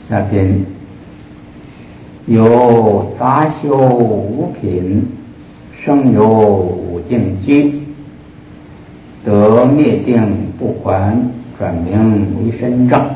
下品有杂修五品，生有五境居，得灭定不还，转名为身正。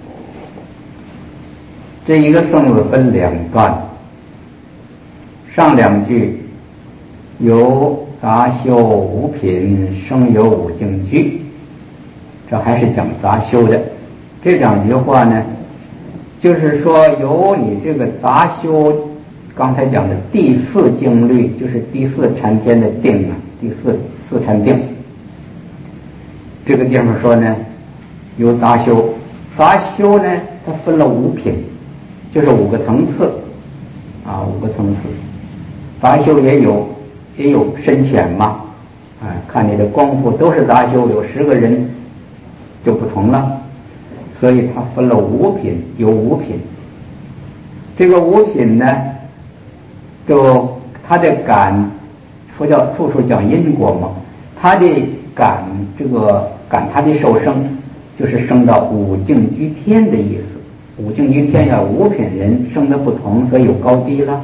这一个颂子分两段，上两句有杂修五品，生有五境居，这还是讲杂修的。这两句话呢，就是说由你这个杂修，刚才讲的第四境律，就是第四禅天的定啊，第四禅定。这个地方说呢，有杂修，杂修呢，它分了五品，就是五个层次啊，五个层次。杂修也有深浅嘛，看你的功夫都是杂修，有10个人就不同了。所以它分了五品，有五品。这个五品呢，就它的感，佛教处处讲因果嘛，它的感它的受生，就是升到五境居天的意思。五境居天要五品人升的不同，所以有高低了。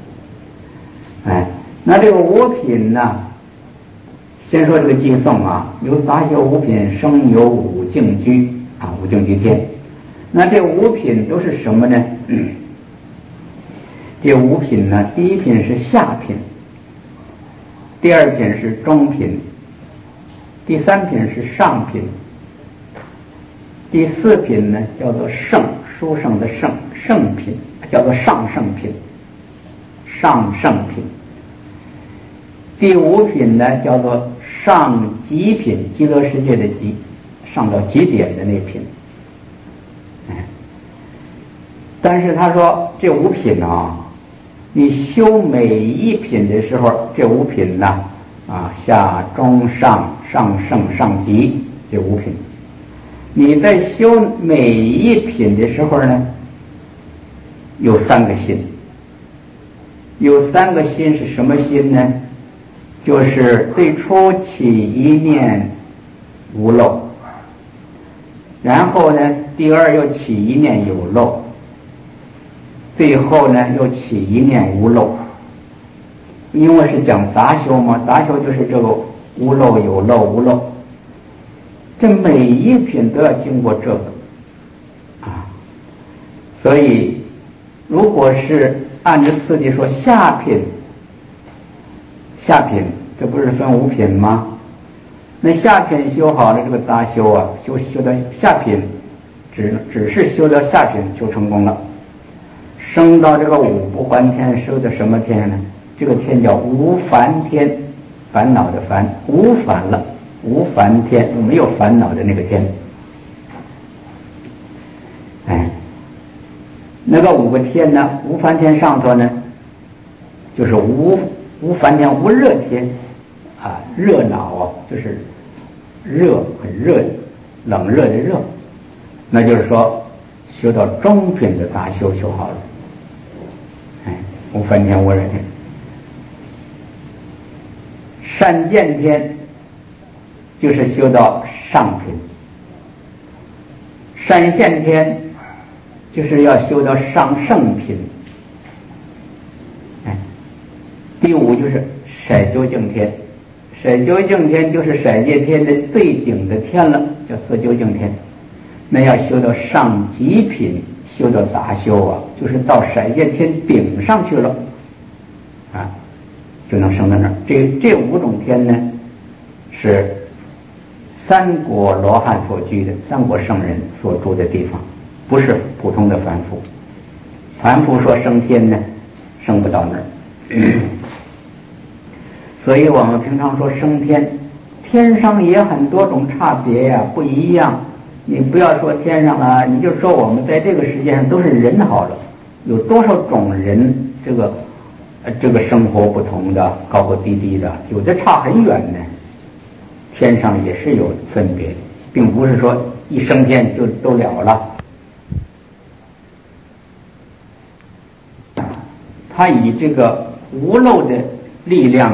那这个五品呢，先说这个偈颂啊，有杂修五品，生有五境居啊，五境居天。那这五品都是什么呢？这五品呢，第一品是下品，第二品是中品，第三品是上品，第四品呢叫做圣，殊胜的圣，圣品叫做上圣品，上圣品。第五品呢叫做上极品，极乐世界的极，上到极点的那品。但是他说这五品啊，你修每一品的时候，这五品呢下中上上圣上极，这五品，你在修每一品的时候呢，有3个心。有3个心是什么心呢？就是最初起一念无漏，然后呢第二又起一念有漏，最后呢又起一念无漏。因为是讲杂修嘛，杂修就是这个无漏有漏无漏，这每一品都要经过这个所以如果是按照次第说，下品这不是分5品吗？那下品修好了，这个杂修啊，修到下品，只是修到下品就成功了。升到这个五不还天，收的什么天呢？这个天叫无烦天，烦恼的烦，无烦了，无烦天，没有烦恼的那个天。那个5个天呢，无烦天上头呢，就是无烦天，无热天热闹就是热，很热，冷热的热。那就是说修到中品的杂修修好了，无烦天无热天。善见天就是修到上品，善现天就是要修到上圣品。第5就是色究竟天，色究竟天就是色界天的最顶的天了，叫色究竟天。那要修到上极品，修到杂修就是到色界天顶上去了就能升到那儿。这5种天呢，是三果罗汉所居的，三果圣人所住的地方，不是普通的凡夫。凡夫说升天呢，升不到那儿。所以我们平常说升天，天上也很多种差别不一样。你不要说天上了，你就说我们在这个世界上都是人好了，有多少种人，这个生活不同的，高高低低的，有的差很远呢。天上也是有分别，并不是说一升天就都了了。他以这个无漏的力量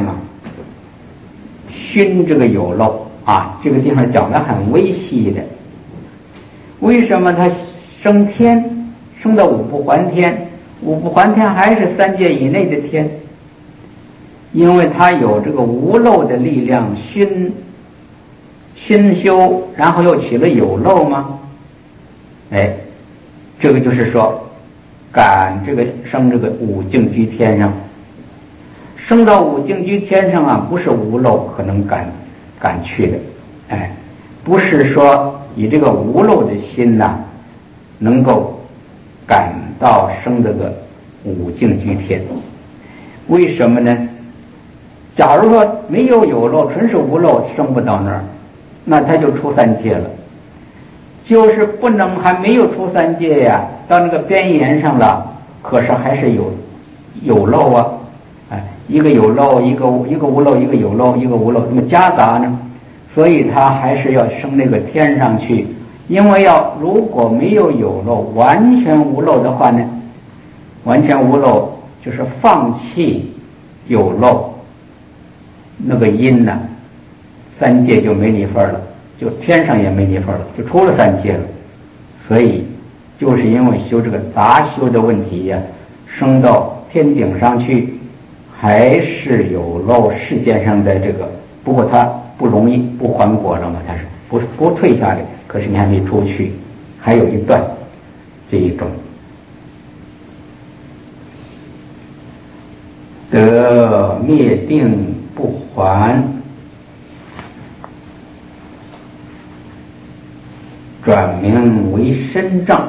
熏这个有漏这个地方讲得很微细的。为什么他升升到五不还天，五不还天还是三界以内的天，因为它有这个无漏的力量熏修，然后又起了有漏吗？这个就是说赶这个升这个五净居天上，升到五净居天上啊，不是无漏可能赶去的，不是说以这个无漏的心呐，能够赶到升这个五净居天。为什么呢？假如说没有有漏，纯是无漏，升不到那儿，那他就出三界了。就是不能还没有出三界呀，到那个边沿上了，可是还是有漏啊，一个有漏，一个无漏，一个有漏，一个无漏，这么夹杂呢，所以他还是要升那个天上去。因为如果没有有漏，完全无漏的话呢，完全无漏就是放弃有漏，那个因呢，三界就没你份了，就天上也没你份了，就出了三界了。所以就是因为修这个杂修的问题呀，升到天顶上去还是有漏世间上的这个，不过它不容易不还果了嘛，它是不退下来，可是你还没出去，还有一段这一种得灭定不还，转名为身障。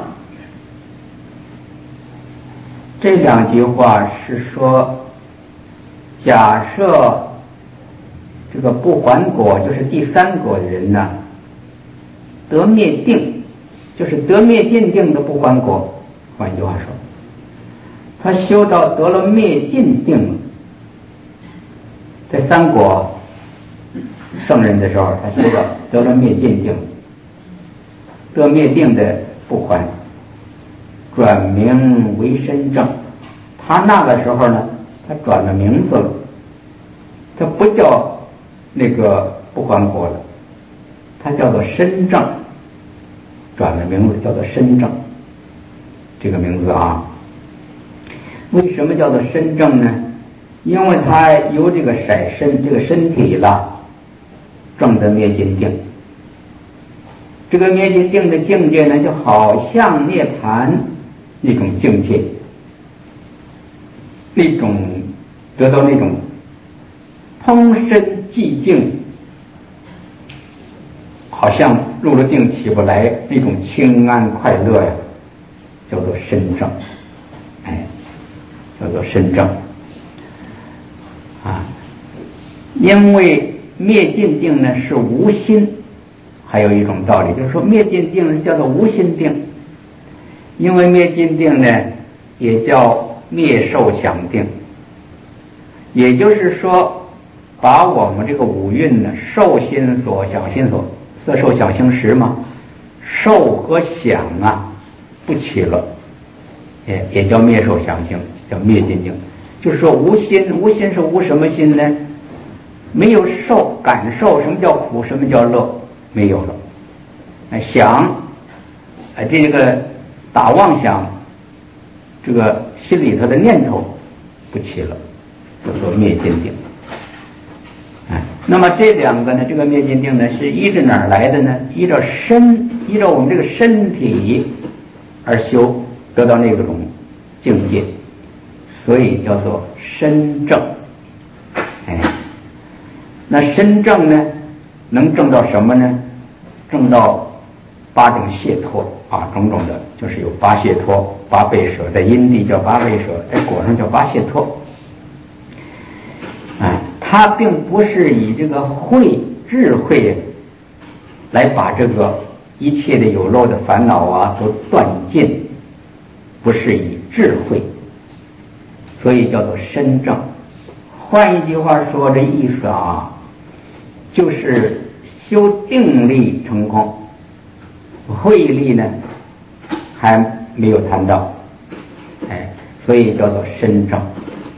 这两句话是说，假设这个不还果就是第三果的人呢，得灭定，就是得灭尽定的不还果。换一句话说，他修到得了灭尽定了，在三果圣人的时候，他修到得了灭尽定，得灭定的不还，转名为身障。他那个时候呢，他转了名字了，他不叫那个不还果了，他叫做身障，转了名字叫做身障。这个名字啊，为什么叫做身障呢？因为他由这个色身这个身体了，证得灭尽定。这个灭尽定的境界呢，就好像涅槃那种境界，那种得到那种通身寂静，好像入了定起不来那种清安快乐呀，叫做身证，叫做身证啊。因为灭尽定呢是无心，还有一种道理就是说灭尽定叫做无心定，因为灭尽定呢也叫灭受想定，也就是说把我们这个五蕴呢，受心所、想心所，色受想行识嘛，受和想啊不起了，也叫灭受想行，叫灭尽定。就是说无心，无心是无什么心呢？没有受感受，什么叫苦，什么叫乐，没有了。想，这个打妄想，这个心里头的念头不起了，叫做灭尽定。那么这两个呢，这个灭尽定呢是依着哪儿来的呢？依照我们这个身体而修，得到那种境界，所以叫做身证。那身证呢，能证到什么呢？证到八种解脱啊，种种的，就是有八解脱、八倍舍，在因地叫八倍舍，在果上叫八解脱。它并不是以这个智慧来把这个一切的有漏的烦恼啊都断尽，不是以智慧，所以叫做身证。换一句话说，这意思啊，就是修定力成功，慧力呢还没有谈到，所以叫做身证。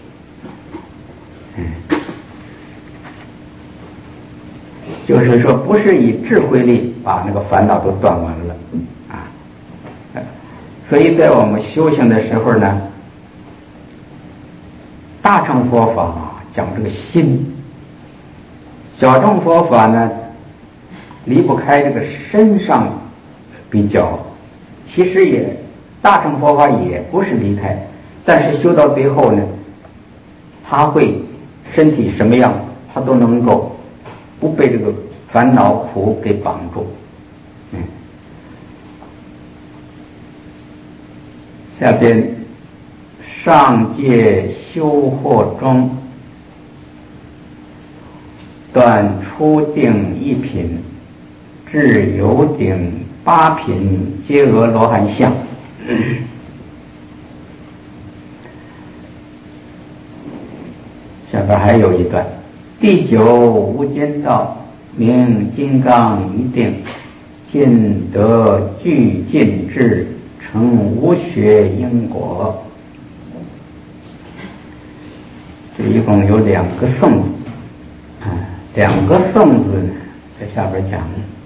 就是说不是以智慧力把那个烦恼都断完了啊， 所以在我们修行的时候呢，大乘佛法讲这个心，小乘佛法呢离不开这个身上比较，其实也大乘佛法也不是离开，但是修到最后呢，他会身体什么样，他都能够不被这个烦恼苦给绑住。下边上界修惑中断初定一品至有顶八品皆阿罗汉相。下边还有一段，第九无间道名金刚一定，尽得具尽智，成无学因果。这一共有2个颂字，2个颂字呢，在下边讲，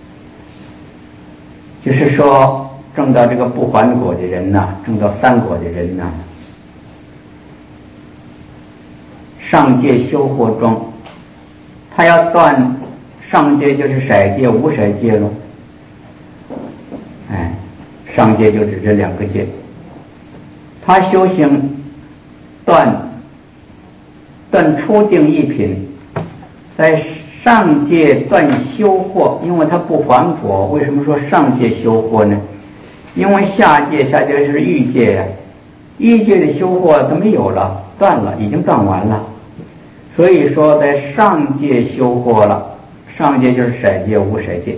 就是说证到这个不还果的人呐，证到3果的人呐，上界修惑中，他要断上界就是色界无色界了，上界就指这2个界，他修行断初定一品，在上界断修惑，因为他不还果。为什么说上界修惑呢？因为下界是欲界呀，欲界的修惑它没有了，断了，已经断完了，所以说在上界修惑了。上界就是色界无色界。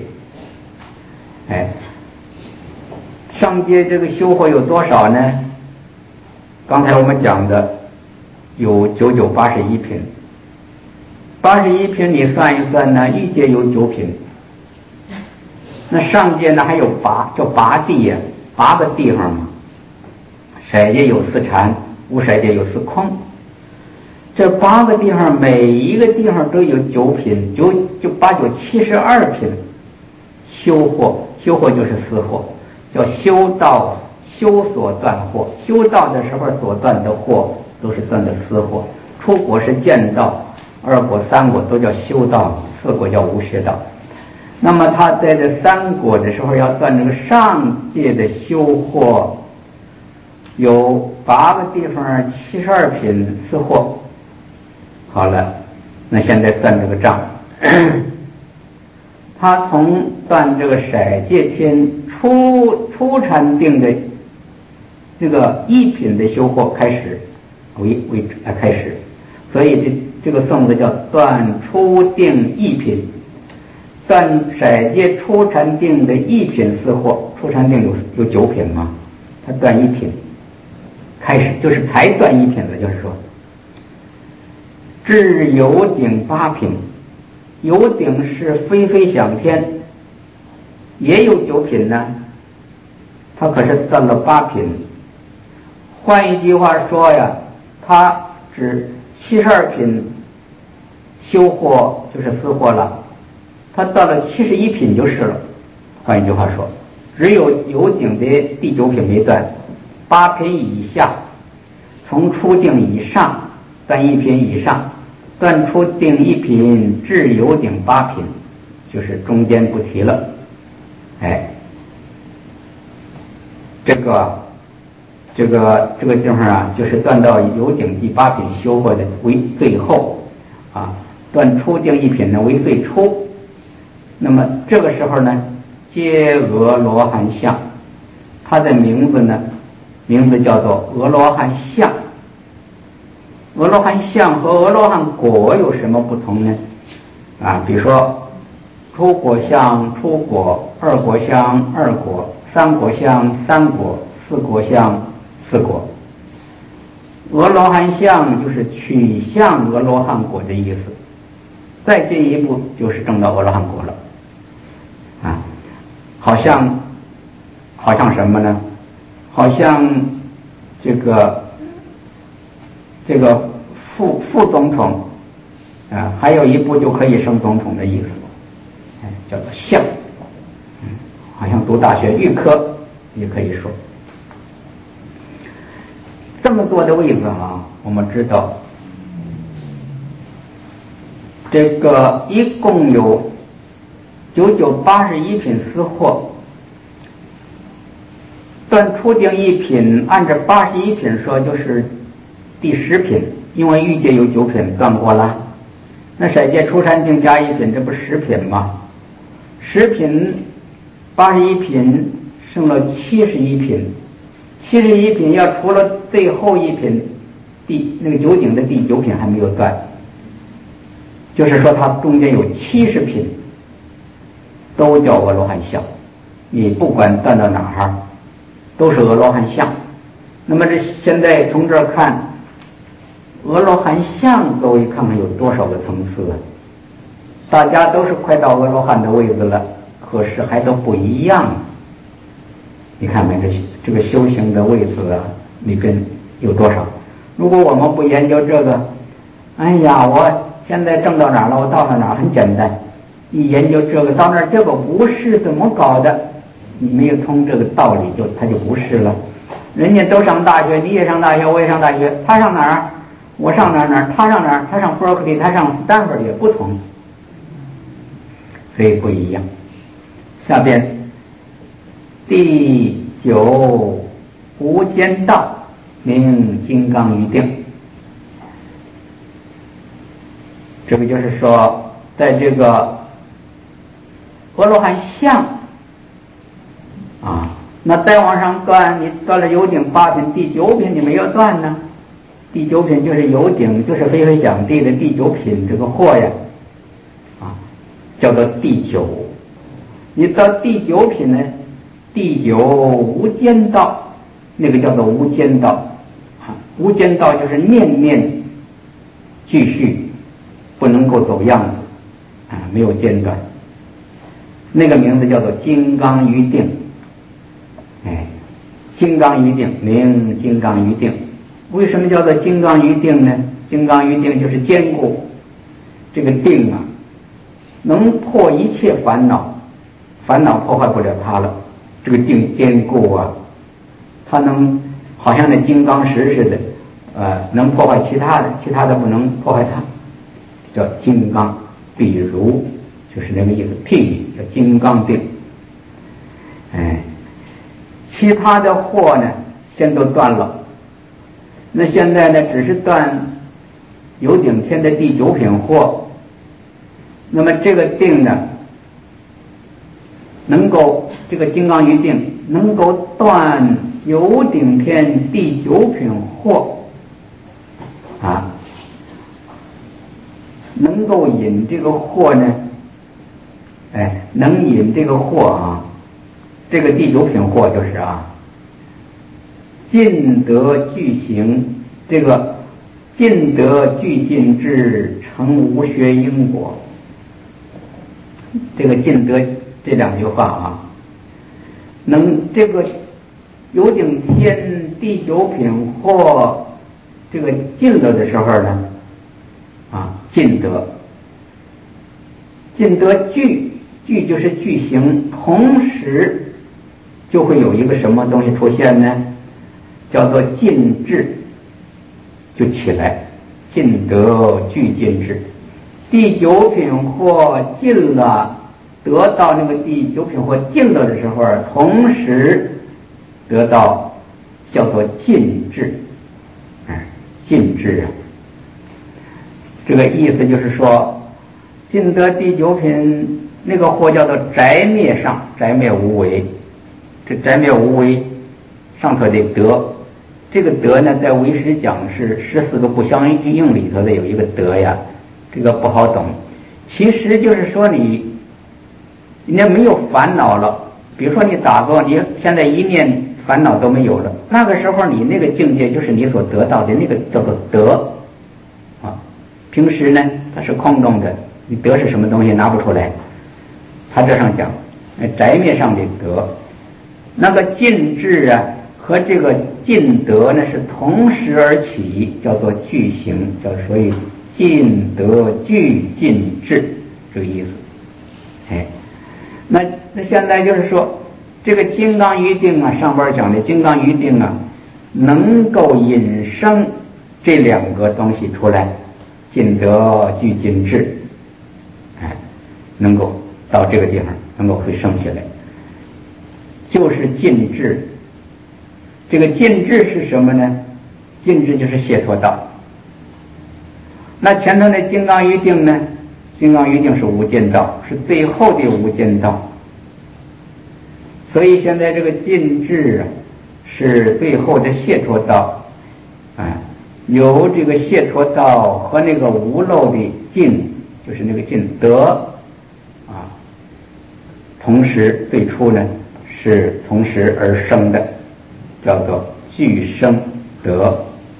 上界这个修惑有多少呢？刚才我们讲的有981品，81品你算一算呢，欲界有9品，那上界呢还有叫八地呀，8个地方嘛。色界有4禅，无色界有4空，这8个地方每一个地方都有9品，9、8、9、72品修惑。修惑就是思惑，叫修道，修所断惑。修道的时候所断的惑都是断的思惑。出果是见道，2果3果都叫修道，4果叫无学道。那么他在这3果的时候要断这个上界的修惑，有8个地方72品思惑。好了，那现在算这个账。他从断这个色界天初禅定的这个1品的修惑开始开始，所以这个颂字叫断初定1品，断色界初禅定的1品思惑。初禅定有9品嘛，他断1品开始，就是才断1品的，就是说至有顶8品。有顶是飞飞想天，也有9品呢，他可是断了8品。换一句话说呀，他指72品修惑就是思惑了，他断了71品就是了。换一句话说，只有顶的第9品没断，8品以下，从初定以上断1品以上，断初定1品至有顶8品，就是中间不提了。这个地方啊，就是断到有顶第8品修惑的为最后断初定1品呢为最初。那么这个时候呢，皆阿罗汉相，他的名字叫做阿罗汉相。阿罗汉相和阿罗汉果有什么不同呢？比如说初果相初果，2果相2果，3果相3果，4果相4果。阿罗汉相就是取向阿罗汉果的意思，再进一步就是证到阿罗汉果了。好像什么呢？好像这个副总统还有一步就可以升总统的意思，叫做相。好像读大学预科也可以说。 这么多的位子啊，我们知道这个一共有9981品私货，断初定一品，按照81品说就是第10品，因为欲界有9品断过了，那色界初禅定加1品，这不10品吗？10品81品剩了71品，71品要除了最后一品那个九鼎的第9品还没有断，就是说它中间有70品都叫阿罗汉相，你不管断到哪儿都是阿罗汉相。那么这现在从这儿看，阿罗汉相各位看看有多少个层次啊？大家都是快到阿罗汉的位置了，可是还都不一样。你看看这个修行的位置啊，里边有多少？如果我们不研究这个，哎呀，我现在挣到哪儿了？我到了哪儿很简单。一研究这个，到那儿结果不是怎么搞的？你没有通这个道理，他就不是了。人家都上大学，你也上大学，我也上大学，他上哪儿？我上哪儿？他上哪儿？他上伯克利，他上斯坦福也不同，所以不一样。下边第9无间道名金刚喻定，这个就是说，在这个阿罗汉相啊，那再往上断，你断了有顶8品，第9品你没有断呢？第9品就是有顶，就是非非想地的第9品这个货呀，啊，叫做第9。你到第9品呢，第9无间道，那个叫做无间道啊，无间道就是念念继续，不能够走样子啊，没有间断。那个名字叫做金刚喻定，哎，金刚喻定名金刚喻定。为什么叫做金刚喻定呢？金刚喻定就是坚固，这个定啊，能破一切烦恼，烦恼破坏不了它了。这个定坚固啊，它能好像那金刚石似的，能破坏其他的，其他的不能破坏它，叫金刚。比如就是那个意思，譬喻叫金刚定。哎，其他的货呢，先都断了。那现在呢，只是断有顶天的第9品货。那么这个定呢，能够这个金刚喻定能够断有顶天第9品货啊，能够引这个货呢，哎，能引这个货啊，这个第9品货就是啊，尽得具行，这个尽得具尽智，成无学因果。这个尽得这2句话啊，能这个有顶天第9品货这个尽了的时候呢，啊，尽得具就是具行，同时就会有一个什么东西出现呢？叫做尽智，就起来，尽得具尽智。第9品货尽了，得到那个第9品货尽了的时候，同时得到叫做尽智，尽智啊，这个意思就是说，尽得第9品那个货叫做宅灭上，宅灭无为。这宅灭无为上头的德，这个德呢，在唯识讲是14个不相应里头的有一个德呀，这个不好懂。其实就是说你那没有烦恼了，比如说你打坐，你现在一念烦恼都没有了，那个时候你那个境界就是你所得到的那个叫做德啊。平时呢它是空洞的，你德是什么东西拿不出来。他这上讲宅灭上的德，那个尽智啊和这个尽德呢是同时而起，叫做具行，叫所以尽德具尽智这个意思。哎，那现在就是说这个金刚喻定啊，上边讲的金刚喻定啊， 能够引生这两个东西出来，尽德具尽智，能够到这个地方能够会升起来，就是尽智。这个尽智是什么呢？尽智就是解脱道。那前头的金刚喻定呢？金刚喻定是无间道，是最后的无间道。所以现在这个尽智是最后的解脱道，由这个解脱道和那个无漏的尽，就是那个尽德同时最初呢是同时而生的，叫做俱生德，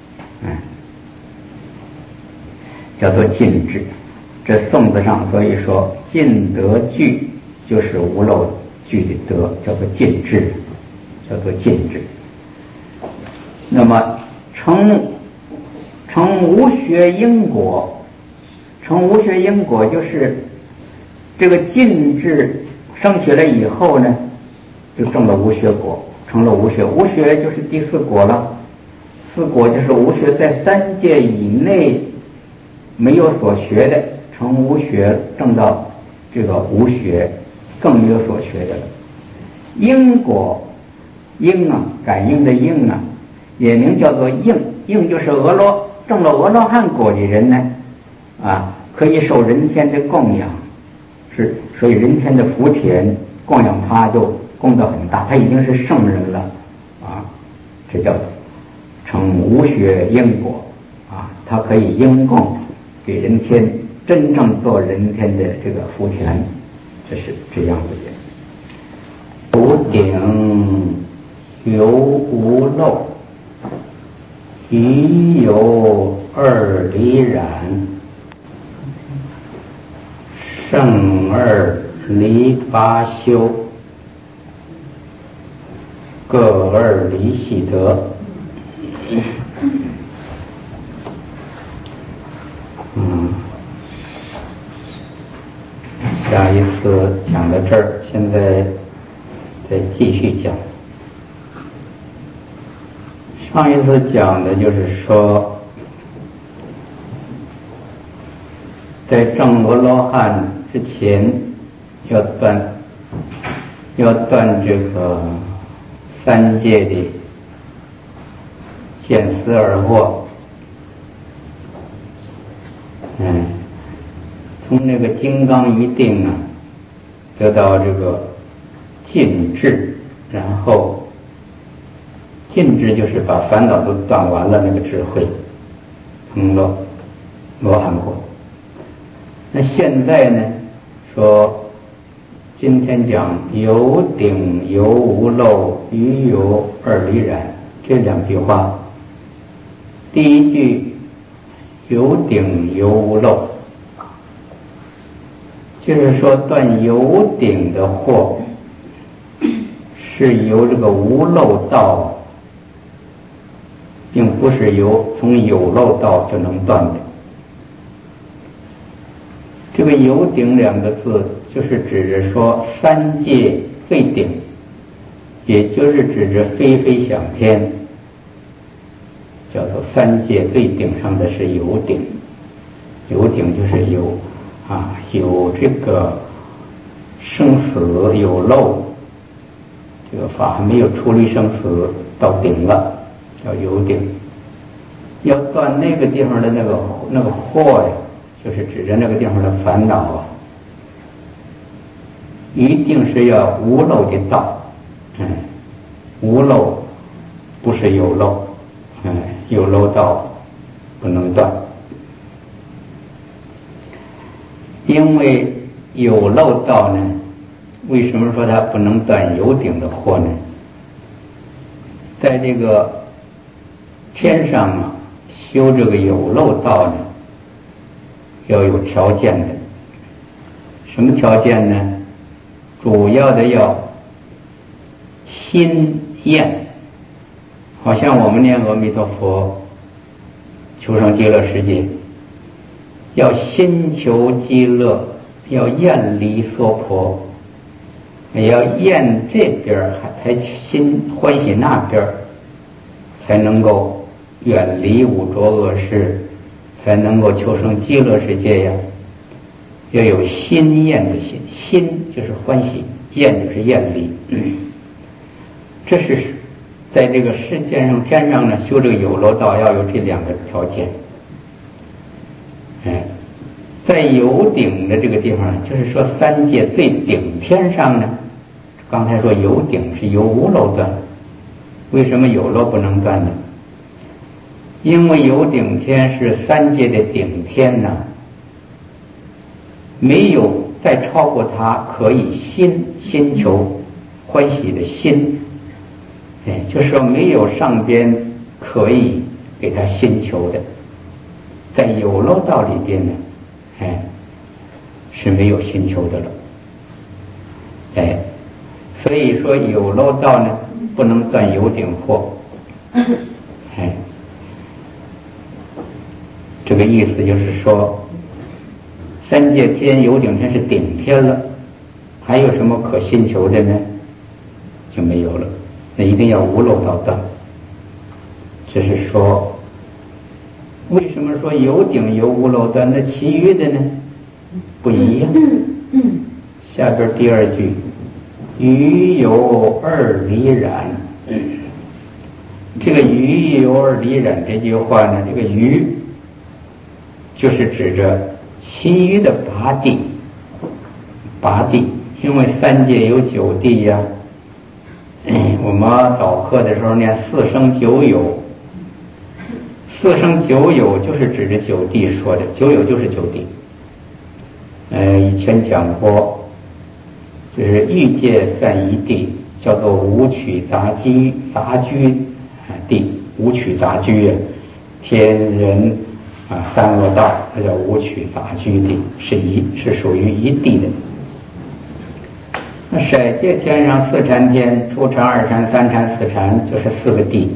叫做尽智。这颂字上所以说尽德具就是无漏具的德，叫做尽智，叫做尽智。那么成无学因果，成无学因果就是这个尽智升起来以后呢，就证了无学果，成了无学。无学就是第四果了，四果就是无学，在三界以内没有所学的，成无学，证到这个无学，更没有所学的了。因果，因感应的因也名叫做应，应就是证了阿罗汉果的人呢，可以受人天的供养，所以人天的福田供养他就功德很大，他已经是圣人了这叫成无学因果他可以应供给人天，真正做人天的这个福田，这是这样子的。无顶犹无漏，余有二离染，胜二离八修，各二离喜德。下一次讲到这儿，现在再继续讲。上一次讲的就是说，在证阿罗汉之前，要断这个三界的见思而惑。从那个金刚喻定得到这个尽智，然后尽智就是把烦恼都断完了，那个智慧成了罗汉果。那现在呢，说今天讲有顶犹无漏，余有二离染，这两句话，第一句有顶犹无漏，就是说断有顶的惑是由这个无漏道，并不是从有漏道就能断的。这个有顶两个字就是指着说三界最顶，也就是指着飞飞想天，叫做三界最顶上的是有顶。有顶就是有这个生死有漏，这个法还没有出离生死到顶了，叫有顶。要断那个地方的那个惑呀，就是指着那个地方的烦恼一定是要无漏的道。无漏不是有漏，有漏道不能断。因为有漏道呢，为什么说它不能断有顶的惑呢？在这个天上修这个有漏道呢，要有条件的。什么条件呢？主要的要心厌，好像我们念阿弥陀佛求生极乐世界，要心求极乐，要厌离娑婆，也要厌这边还心欢喜那边， 才能够远离五浊恶世，才能够求生极乐世界呀。要有心厌的心，心就是欢喜，厌就是厌离。这是在这个世界上天上呢，修这个有漏道要有这两个条件。在有顶的这个地方，就是说三界最顶天上呢，刚才说有顶是由无漏断，为什么有漏不能断呢？因为有顶天是三界的顶天呢，没有再超过它可以心求欢喜的心，就是说没有上边可以给他心求的，在有漏道里边呢，是没有心求的了，所以说有漏道呢不能断有顶惑，这个意思就是说，三界天有顶天是顶天了，还有什么可心求的呢？就没有了，那一定要无漏道断。这是说，为什么说有顶有无漏断？那其余的呢不一样。下边第二句，余有二离染。这个余有二离染这句话呢，这个余就是指着其余的八地，因为三界有九地呀。我们早课的时候念四生九有，四生九有就是指着九地说的，九有就是九地。以前讲过，就是欲界算一地，叫做五曲杂居地，五曲杂居啊，天人三恶道，这叫五曲杂居地，是属于一地的。那色界天上四禅天，初禅、二禅、三禅、四禅，就是四个地。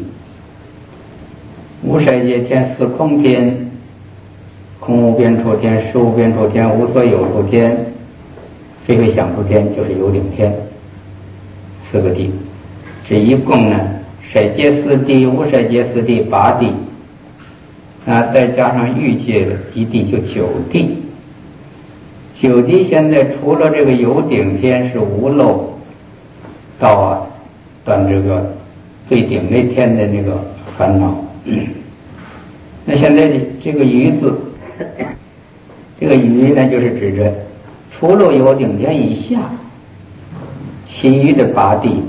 无色界天四空天，空无边处天、实无边处天、无所有处天、非会想处天，就是有顶天，四个地。这一共呢，色界四地、无色界四地八地，再加上欲界的一地，就九地。九地现在除了这个有顶天是无漏道断这个最顶那天的那个烦恼。那现在这个余字，这个余呢，就是指着除了有顶天以下，其余的八地，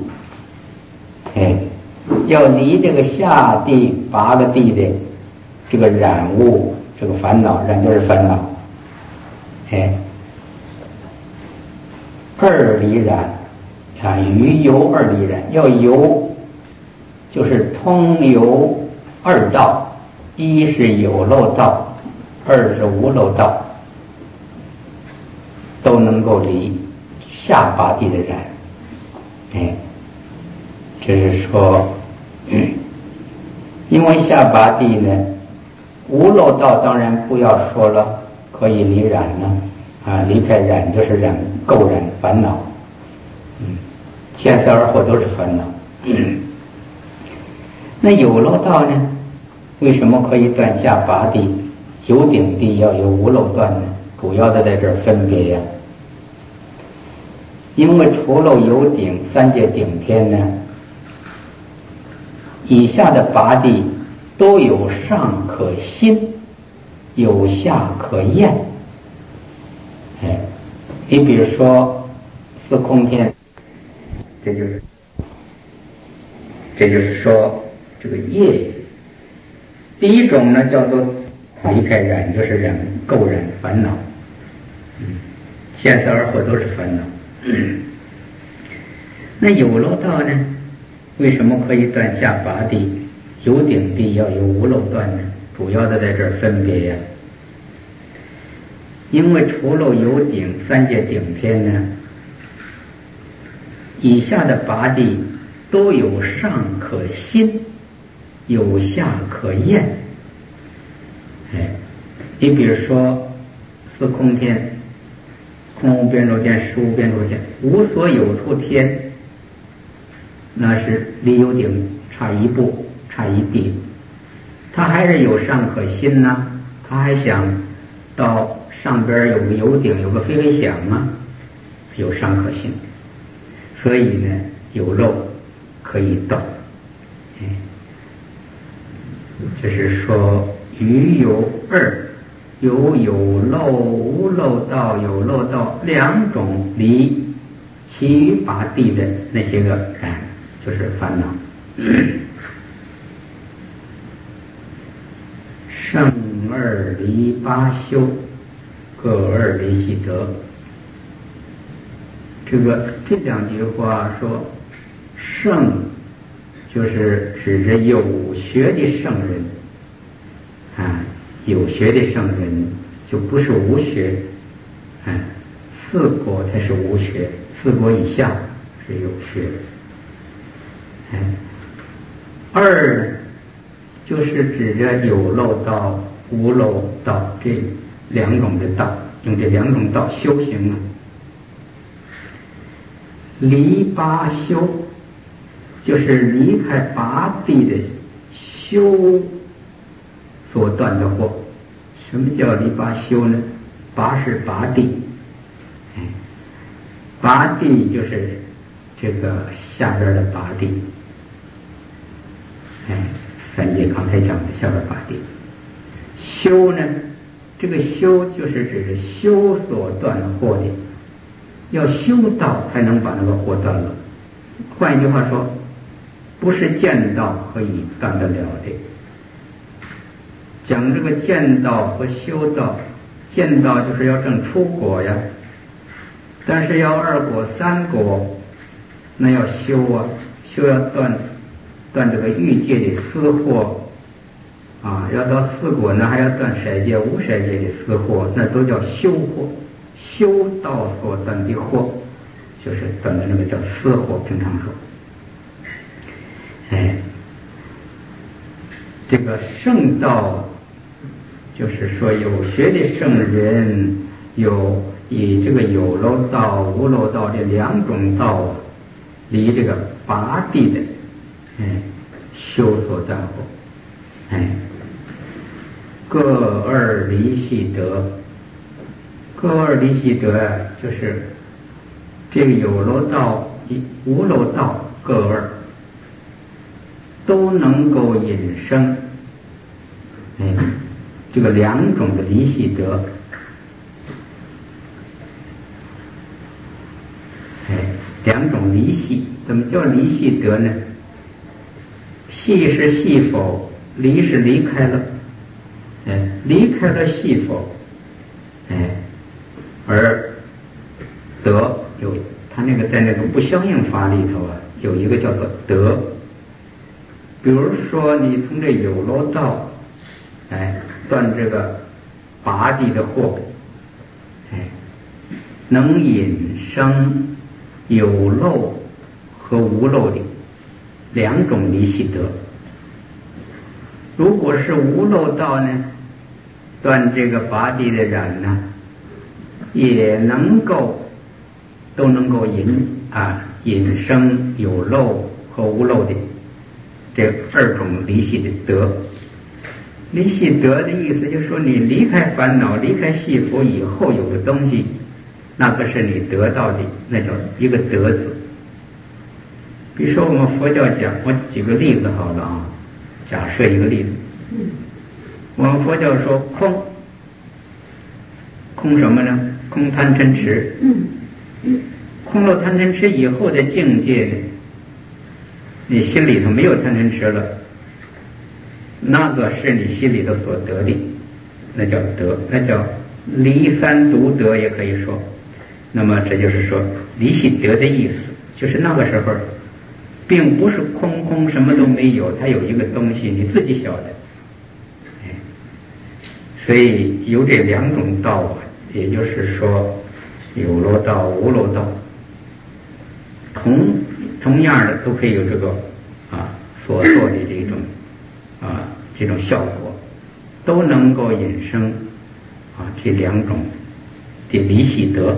要离这个下地八个地的这个染物，这个烦恼，染就是烦恼，二离染余游二离染，要游就是通游二道，一是有漏道，二是无漏道，都能够离下八地的染。这是说，因为下八地呢，无漏道当然不要说了，可以离染呢，离开染就是染垢染烦恼，见色而惑都是烦恼。那有漏道呢，为什么可以断下八地？有顶地要有无漏断呢？主要的在这儿分别呀。因为除了有顶三界顶天呢，以下的八地都有上可欣，有下可厌。你比如说四空天，这就是说这个业。第一种呢叫做离开染，就是染垢染烦恼，见色而惑都是烦恼。那有漏道呢，为什么可以断下八地？有顶地要有无漏断呢？主要的在这儿分别呀。因为除了有顶三界顶天呢，以下的八地都有上可欣，有下可厌。你比如说四空天，空无边处天、实无边处天、无所有处天，那是离有顶差一步， 差一地，他还是有尚可心呐，他还想到上边有个油顶，有个飞飞响啊，有尚可心，所以呢有漏可以断。就是说余有二，有漏无漏道，有漏道两种离其余八地的那些个就是烦恼。胜二离八修，各二离系得。这两句话说，胜就是指着有学的圣人有学的圣人就不是无学四果才是无学，四果以下是有学。二呢，就是指着有漏道、无漏道这两种的道，用这两种道修行离八修，就是离开八地的修所断的惑。什么叫离八修呢？八是八地，八地就是这个下边的八地，三界刚才讲的下边八地。修呢，这个修就是指着修所断的惑的，要修道才能把那个惑断了。换一句话说，不是见道可以断得了的。讲这个见道和修道，见道就是要证出果呀，但是要二果三果，那要修修要断这个欲界的私惑要到四果呢，还要断色界无色界的私惑，那都叫修惑。修道所断的惑，就是断的那个叫私惑，平常说。这个圣道就是说有学的圣人以这个有漏道、无漏道这两种道离这个八地的修所断惑。各二离系得，各二离系得就是这个有漏道、无漏道各二都能够引生这个两种的离系得。两种离系，怎么叫离系得呢？系是系否，离是离开了，离开了系否，而得有它那个在那个不相应法里头有一个叫做得。比如说你从这有漏道断这个八地的惑，能引生有漏和无漏的两种离系得。如果是无漏道呢，断这个八地的染呢，也都能够引生有漏和无漏的这二种离系的得。离系得的意思就是说，你离开烦恼、离开系缚以后有的东西，那个是你得到的，那叫一个得字。比如说我们佛教讲，我举个例子好了假设一个例子，我们佛教说空什么呢？空贪嗔痴。空了贪嗔痴以后的境界呢，你心里头没有贪嗔痴了，那个是你心里头所得的，那叫得，那叫离三独得也可以说。那么这就是说离系得的意思，就是那个时候并不是空什么都没有，它有一个东西你自己晓得。所以有这两种道也就是说有漏道、无漏道，同样的都可以有这个所做的这种效果，都能够引生这两种的离系得。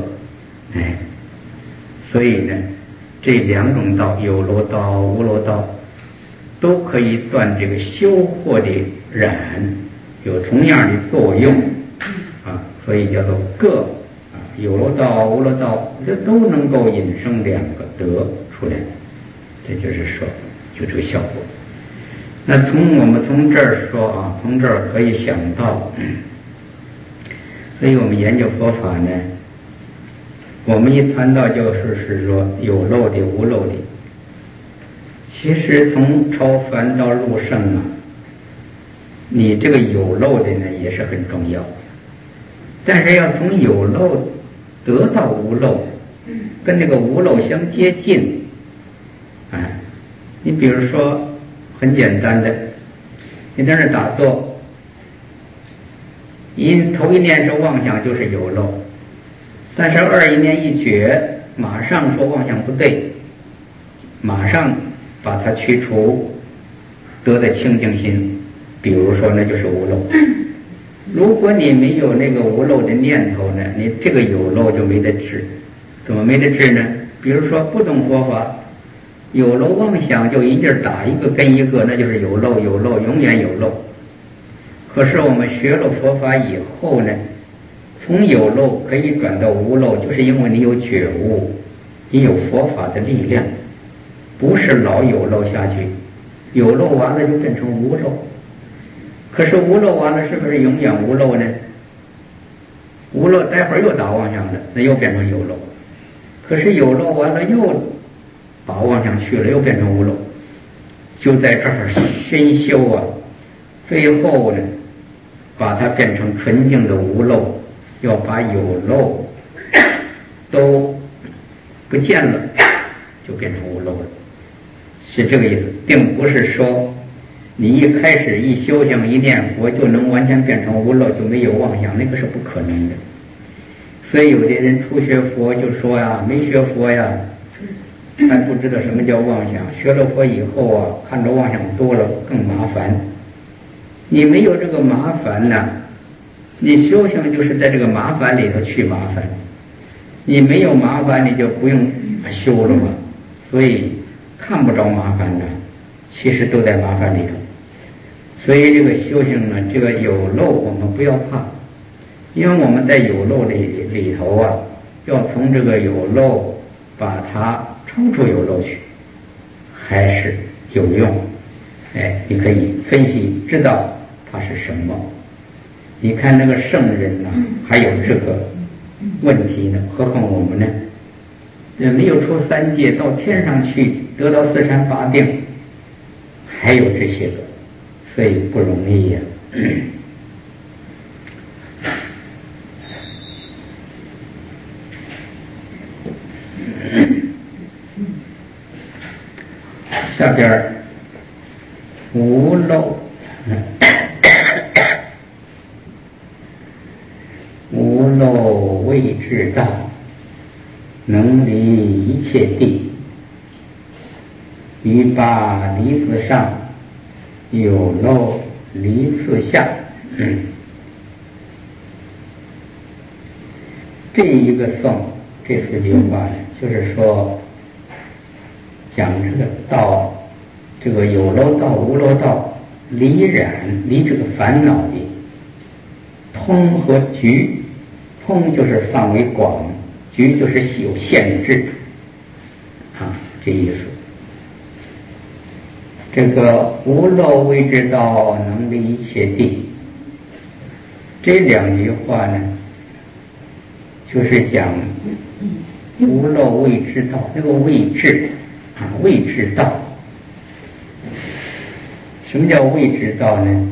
所以呢，这两种道有漏道、无漏道都可以断这个修惑的染，有同样的作用啊，所以叫做各啊，有漏道、无漏道，这都能够引生两个德出来，这就是说就这个效果。那我们从这儿说啊，从这儿可以想到，所以我们研究佛法呢，我们一谈到就是说有漏的、无漏的，其实从超凡到入圣啊，你这个有漏的呢也是很重要，但是要从有漏得到无漏，跟那个无漏相接近，哎，你比如说很简单的，你在那打坐，头一念是妄想就是有漏，但是二一念一觉，马上说妄想不对，马上把它去除，得的清净心，比如说那就是无漏。如果你没有那个无漏的念头呢，你这个有漏就没得治。怎么没得治呢？比如说不懂佛法，有漏妄想就一劲打一个跟一个，那就是有漏，有漏，永远有漏。可是我们学了佛法以后呢，从有漏可以转到无漏，就是因为你有觉悟，你有佛法的力量，不是老有漏下去，有漏完了就变成无漏。可是无漏完了是不是永远无漏呢？无漏待会儿又打妄想了，那又变成有漏。可是有漏完了又把妄想去了，又变成无漏。就在这儿深修啊，最后呢把它变成纯净的无漏，要把有漏都不见了，就变成无漏了，是这个意思，并不是说你一开始一修行一念佛就能完全变成无漏，就没有妄想，那个是不可能的。所以有的人初学佛就说呀，没学佛呀还不知道什么叫妄想，学了佛以后啊，看着妄想多了更麻烦。你没有这个麻烦呢，你修行就是在这个麻烦里头去麻烦，你没有麻烦你就不用修了嘛。所以看不着麻烦呢，其实都在麻烦里头。所以这个修行呢，这个有漏我们不要怕，因为我们在有漏里头啊，要从这个有漏把它抽出有漏去，还是有用。哎，你可以分析知道它是什么。你看那个圣人呢，还有这个问题呢，何况我们呢？没有出三界到天上去得到四禅八定，还有这些个，所以不容易呀。下边无漏，无漏谓至道，能离一切地，于八离子上，有漏离次下。这一个颂，这4句话呢，就是说讲这个道，这个有漏道、无漏道，离染、离这个烦恼的通和局。通就是范围广，局就是有限制啊，这意思。这个无漏谓至道，能离一切地，这2句话呢，就是讲无漏谓至道，那个谓至啊，谓至道。什么叫谓至道呢？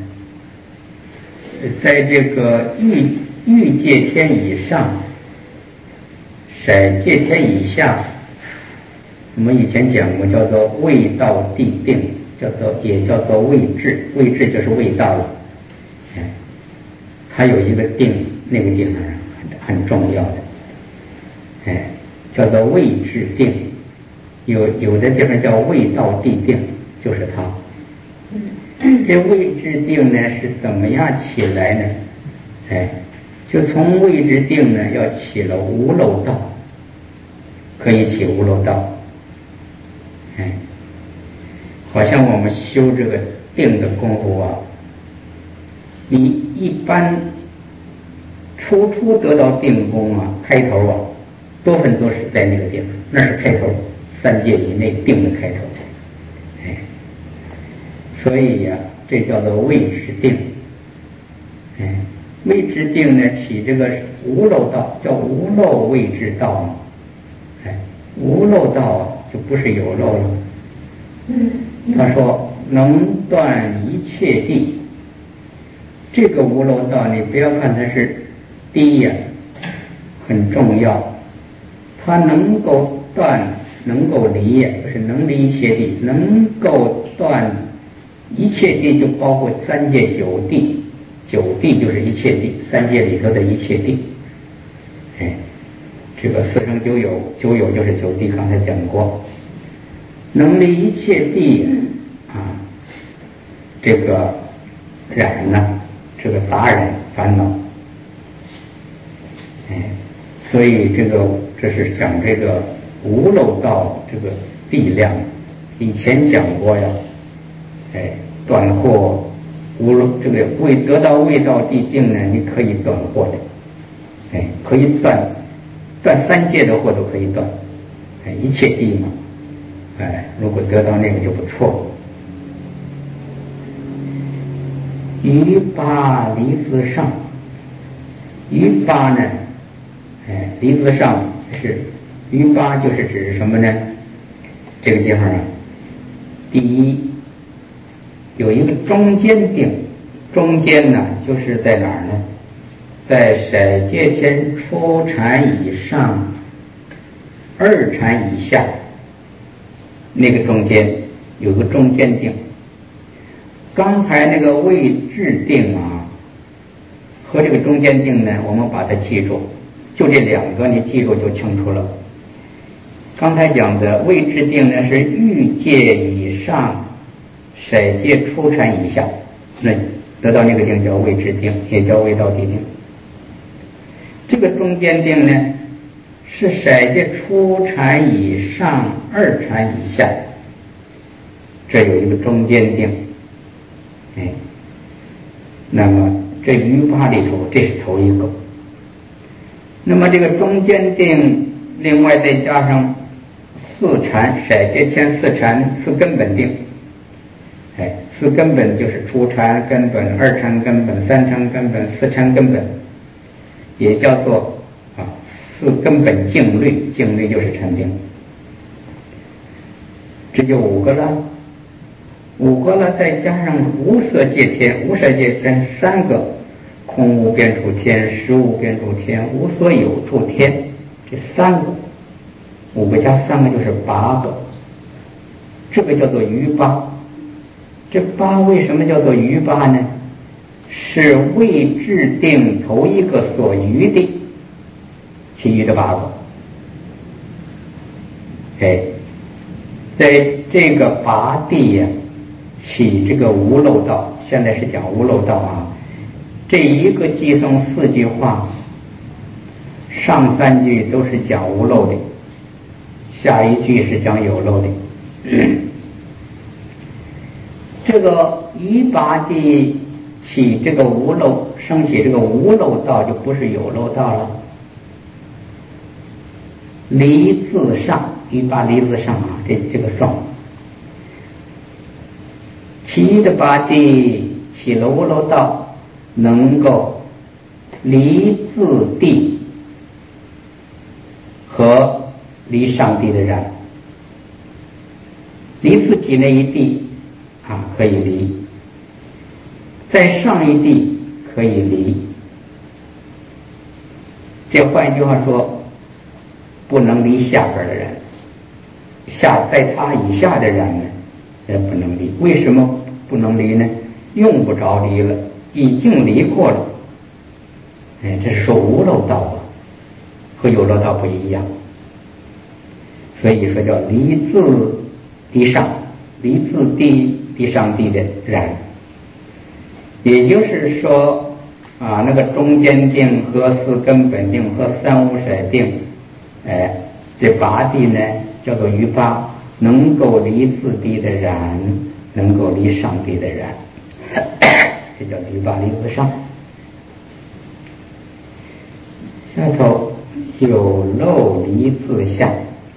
在这个欲界天以上，色界天以下，我们以前讲过，叫做味道地定，也叫做谓至，谓至就是味道了。它有一个定，那个地方很重要的，叫做谓至定。有的地方叫味道地定，就是它。这谓至定呢是怎么样起来呢？就从谓至定呢要起了无漏道，可以起无漏道。 好像我们修这个定的功夫啊，你一般初得到定功啊，开头啊，多分多是在那个地方，那是开头，3界以内定的开头。所以呀，这叫做位置定。位置定呢，起这个无漏道，叫无漏位置道嘛。无漏道就不是有漏了。他说能断一切地，这个无漏道你不要看它是低呀，很重要。它能够断，能够离呀，就是能离一切地，能够断一切地，就包括3界9地。9地就是一切地，3界里头的一切地。这个4生9有，9有就是9地，刚才讲过。能离一切地啊，这个染呢，这个杂染烦恼。所以这是讲这个无漏道这个地量，以前讲过呀。断惑无漏，这个得到未到地定呢，你可以断惑的。可以断3界的惑都可以断。一切地嘛。如果得到那个就不错。于八离子上，于八呢，离子上是于八，就是指什么呢？这个地方啊，第一有一个中间定，中间呢就是在哪儿呢？在色界天初禅以上，2禅以下，那个中间有个中间定。刚才那个位置定啊，和这个中间定呢，我们把它记住，就这2个你记住就清楚了。刚才讲的位置定呢是欲界以上，色界初禅以下，那得到那个定叫位置定，也叫未到地定。这个中间定呢是色界初禅以上2禅以下，这有一个中间定。那么这于八里头，这是头一个。那么这个中间定，另外再加上4禅，色界天4禅，4根本定。4根本就是初禅根本、2禅根本、3禅根本、4禅根本，也叫做4根本静虑，静虑就是禅定。这就5个了。5个了，再加上无色界天，无色界天3个，空无边处天、实无边处天、无所有处天，这3个，5个加3个就是8个，这个叫做于八。这8为什么叫做于八呢？是未制定头一个所余的，其余的8个。在这个8地呀，起这个无漏道，现在是讲无漏道啊。这一个寄送4句话，上3句都是讲无漏的，下一句是讲有漏的。这个于八地起这个无漏，升起这个无漏道，就不是有漏道了。离字上，于八离字上啊，这个送。其余的8地起了无漏道，能够离自地和离上地的染，离自己那一地可以离，在上一地可以离。这换一句话说，不能离下边的人，在他以下的人呢也不能离。为什么不能离呢？用不着离了，已经离过了。这是说无漏道啊，和有漏道不一样。所以说叫离自地上，离自地上地的染。也就是说那个中间定和4根本定和3无色定，这8地呢叫做于八， 能够离自地的染，能够离上地的染，这叫离八离自上。下头有漏离自下，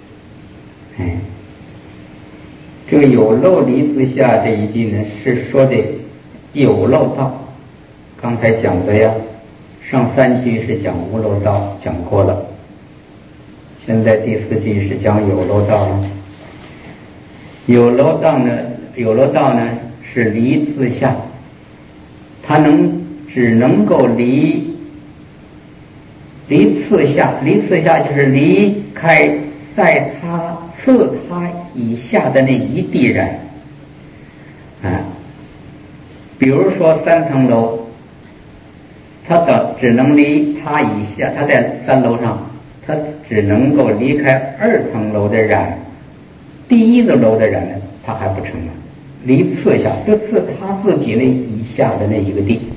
这个有漏离自下这一句呢，是说的有漏道。刚才讲的呀，上3句是讲无漏道，讲过了。现在第4句是讲有漏道了。有漏道呢是离自下，它只能够离次下，离次下就是离开在它次它以下的那一地染比如说3层楼，它只能离它以下，它在3楼上，它只能够离开2层楼的染，第1个楼的染呢，它还不成了，离次下，就次它自己那以下的那一个地。